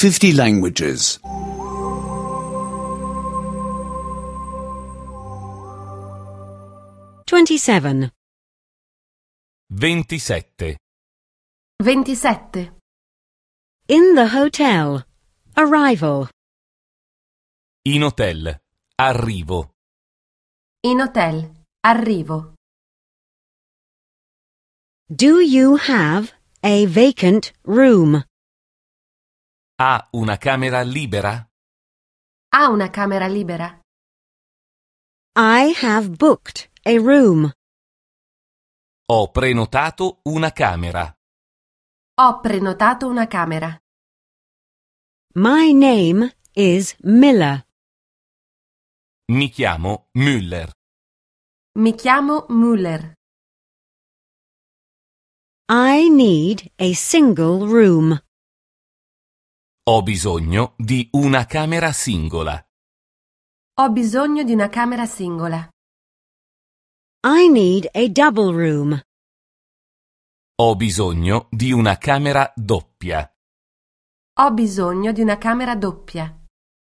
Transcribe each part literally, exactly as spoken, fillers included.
fifty languages. twenty-seven. ventisette. ventisette. In the hotel. Arrival. In hotel. Arrivo. In hotel. Arrivo. Do you have a vacant room? Ha una camera libera? Ha una camera libera? I have booked a room. Ho prenotato una camera. Ho prenotato una camera. My name is Miller. Mi chiamo Müller. Mi chiamo Müller. I need a single room. Ho bisogno di una camera singola. Ho bisogno di una camera singola. I need a double room. Ho bisogno di una camera doppia. Ho bisogno di una camera doppia.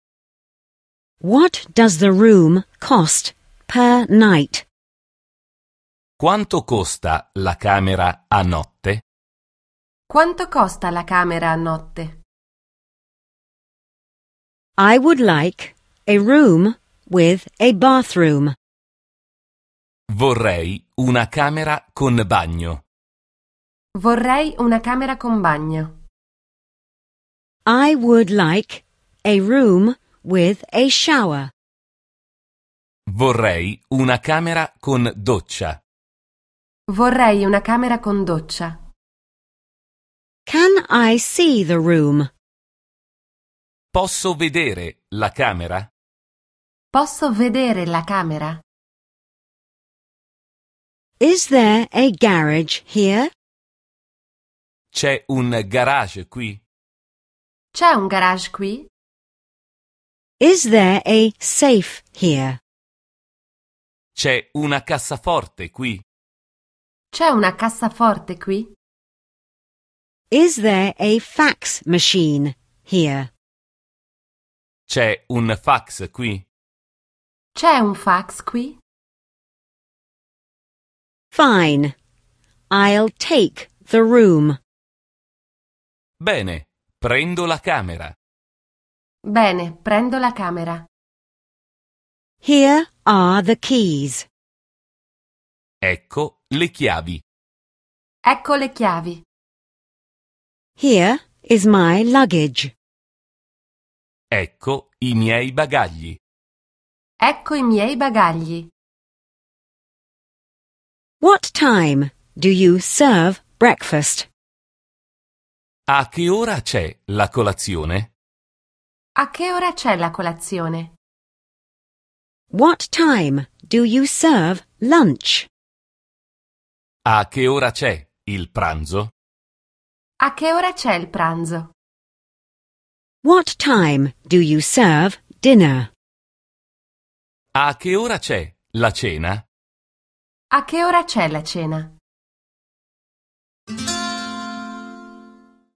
What does the room cost per night? Quanto costa la camera a notte? Quanto costa la camera a notte? I would like a room with a bathroom. Vorrei una camera con bagno. Vorrei una camera con bagno. I would like a room with a shower. Vorrei una camera con doccia. Vorrei una camera con doccia. Can I see the room? Posso vedere la camera? Posso vedere la camera? Is there a garage here? C'è un garage qui? C'è un garage qui? Is there a safe here? C'è una cassaforte qui? C'è una cassaforte qui? Is there a fax machine here? C'è un fax qui? C'è un fax qui? Fine. I'll take the room. Bene, prendo la camera. Bene, prendo la camera. Here are the keys. Ecco le chiavi. Ecco le chiavi. Here is my luggage. Ecco i miei bagagli. Ecco i miei bagagli. What time do you serve breakfast? A che ora c'è la colazione? A che ora c'è la colazione? What time do you serve lunch? A che ora c'è il pranzo? A che ora c'è il pranzo? What time do you serve dinner? A che ora c'è la cena? A che ora c'è la cena?